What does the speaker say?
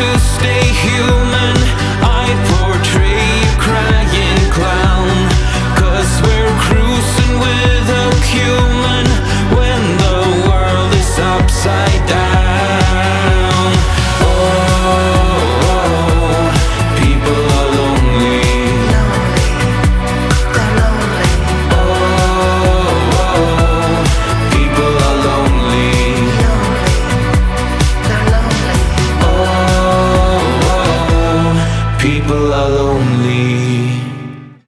to stay human. I portray a crying clown, 'cause we're cruising without human when the world is upside down. Oh, people are lonely. Oh, people are lonely. Oh, people are lonely.